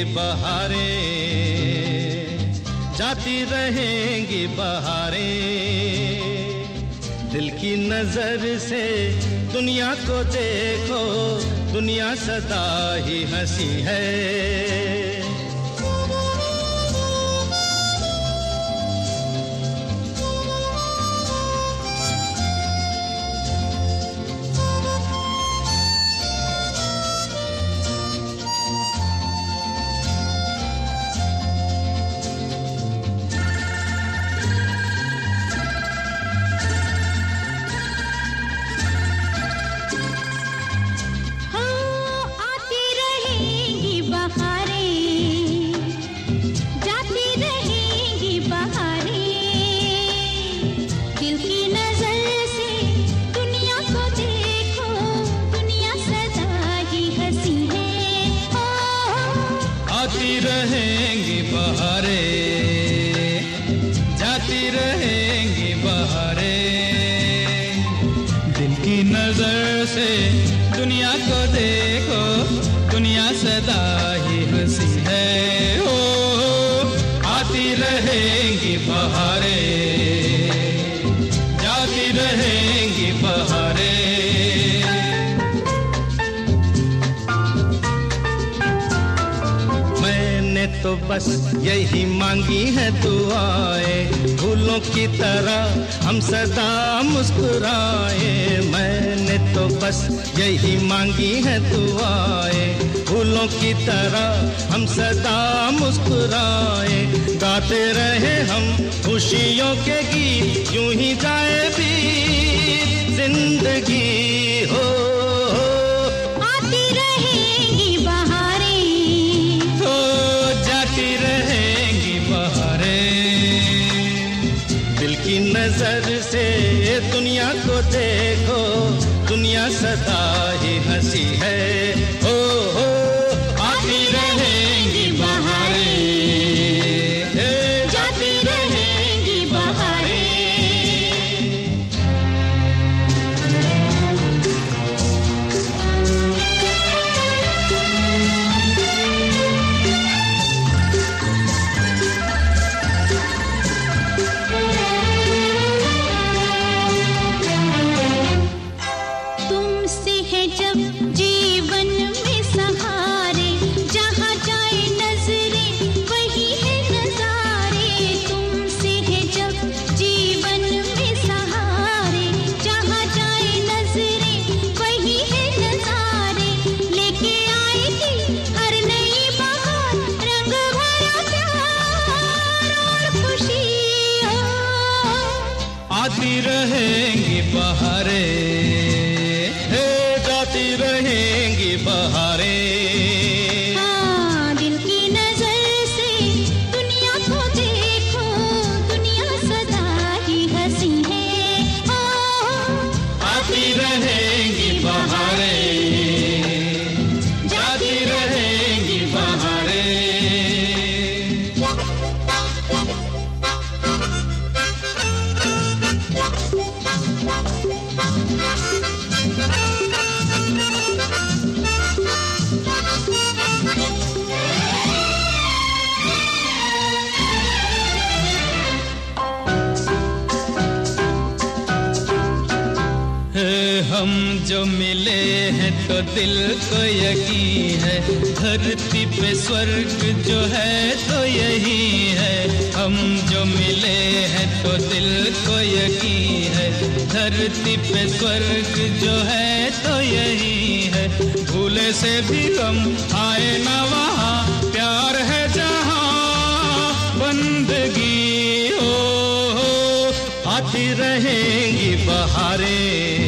बहारें, जाती रहेंगी बहारें। दिल की नजर से दुनिया को देखो, दुनिया सदा ही हंसी है। आती रहेंगी बहारें, जाती रहेंगी बहारें। दिल की नजर से दुनिया को देखो, दुनिया सदा ही हंसी है। ओ आती रहेंगी बहारें, जाती रहेंगी बहारें। तो बस यही मांगी है दुआएं, फूलों की तरह हम सदा मुस्कुराए। मैंने तो बस यही मांगी है दुआएं, फूलों की तरह हम सदा मुस्कुराए। गाते रहे हम खुशियों के गीत, यूं ही जाए भी जिंदगी हो। नजर से दुनिया को देखो, दुनिया सदा ही हंसी है। ओ हो आती रहेंगी बहारें, जाती रहेंगी बहारें। आती रहेंगी बहारें, जाती रहेंगी बहारें। हाँ, दिल की नजर से दुनिया को देखो, दुनिया सदा ही हंसी है। आती रहेंगी बहारें, जाती रहेंगी बहारें। हम जो मिले हैं तो दिल को यकीन है, धरती पे स्वर्ग जो है तो यही है। हम जो मिले हैं तो दिल को यकीन है, धरती पे स्वर्ग जो है तो यही है। भूले से भी हम आए ना वहाँ, प्यार है जहाँ बंदगी हो। आती रहेंगी बहारें,